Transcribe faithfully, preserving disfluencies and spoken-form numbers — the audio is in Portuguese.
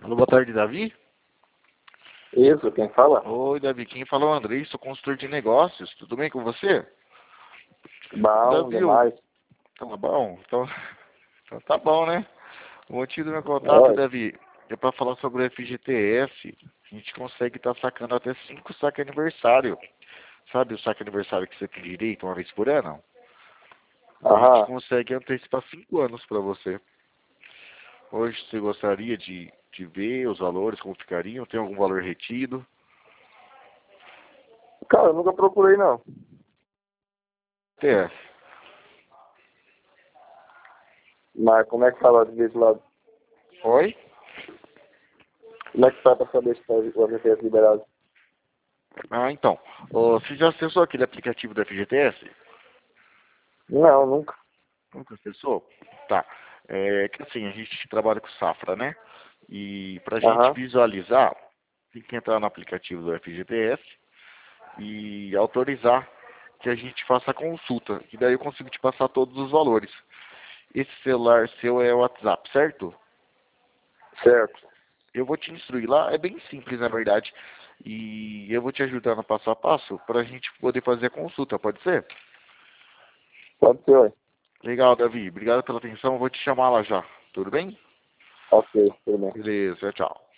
Alô, boa tarde, Davi. Isso, quem fala? Oi, Davi. Quem fala é o Andrei, sou consultor de negócios. Tudo bem com você? Bom, Davi, eu... demais. tá bom? Então, então tá bom, né? O motivo do meu contato, Oi. Davi, é para falar sobre o F G T S. A gente consegue estar sacando até cinco saques aniversário. Sabe o saque aniversário que você tem direito uma vez por ano? A gente Aham. consegue antecipar cinco anos para você. Hoje você gostaria de, de ver os valores, como ficariam? Tem algum valor retido? Cara, eu nunca procurei, não. T S. Mas como é que fala desse lado? Oi? Como é que faz pra saber se tá o F G T S liberado? Ah, então. Ô, você já acessou aquele aplicativo do F G T S? Não, nunca. Nunca acessou? Tá. É que assim, a gente trabalha com safra, né? E pra gente Aham. visualizar, tem que entrar no aplicativo do F G T S e autorizar que a gente faça a consulta. E daí eu consigo te passar todos os valores. Esse celular seu é o WhatsApp, certo? Certo. Eu vou te instruir lá, é bem simples na verdade. E eu vou te ajudar no passo a passo para a gente poder fazer a consulta, pode ser? Pode ser, oi. Legal, Davi. Obrigado pela atenção. Eu vou te chamar lá já. Tudo bem? Ok, tudo bem. Beleza, tchau.